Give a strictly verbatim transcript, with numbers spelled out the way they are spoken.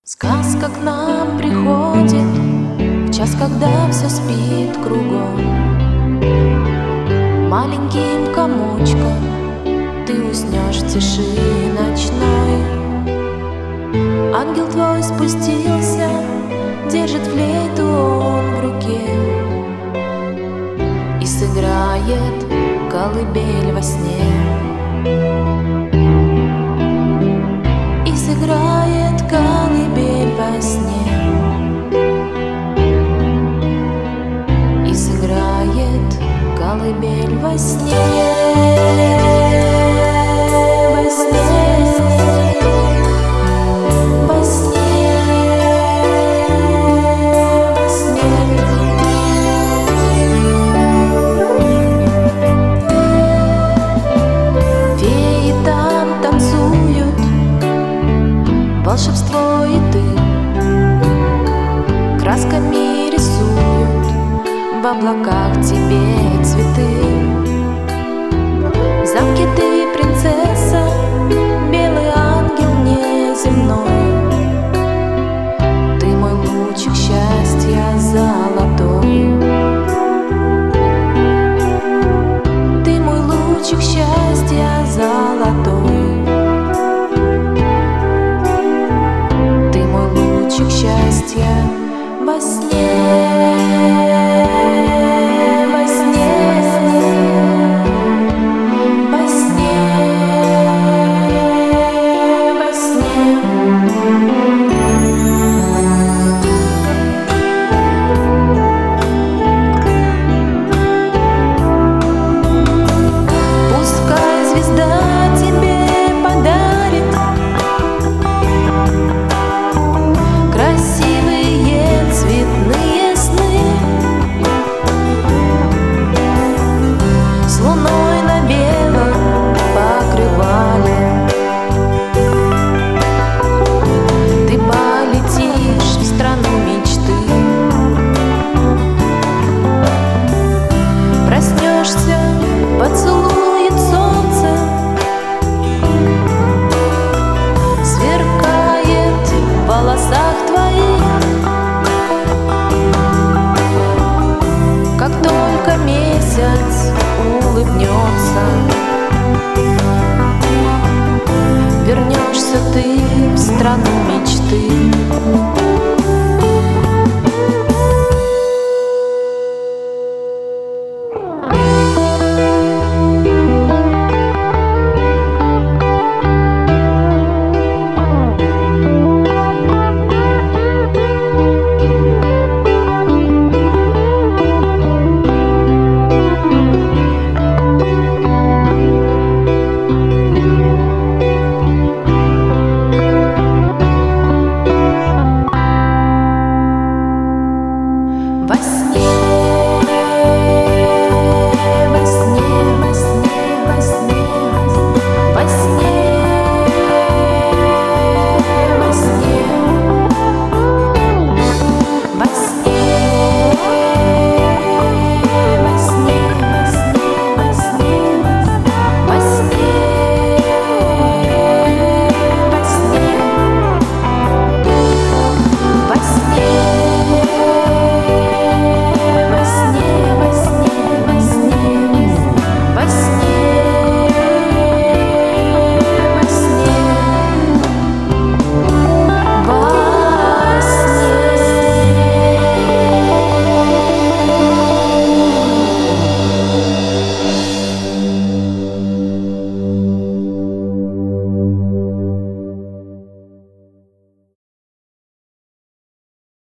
Сказка к нам приходит в час, когда все спит кругом. Маленьким комочком ты уснешь в тиши ночной. Ангел твой спустился, держит флейту он в руке и сыграет колыбель во сне. И сыграет колыбель во сне. И сыграет колыбель во сне. Во сне. Во сне. Во сне. Феи там танцуют, волшебство и ты красками рисуют в облаках тебе цветы. В замке ты принцесса, белый ангел неземной. Ты мой лучик счастья золотой. Ты мой лучик счастья золотой. Счастья во сне, во сне, во сне, во сне. Пускай звезда тебе подарит красивые цветные сны, с луной на белом покрывале. Ты полетишь в страну мечты, проснешься, поцелует солнце, сверкает в волосах твоих. Как только месяц улыбнется, вернешься ты в страну мечты.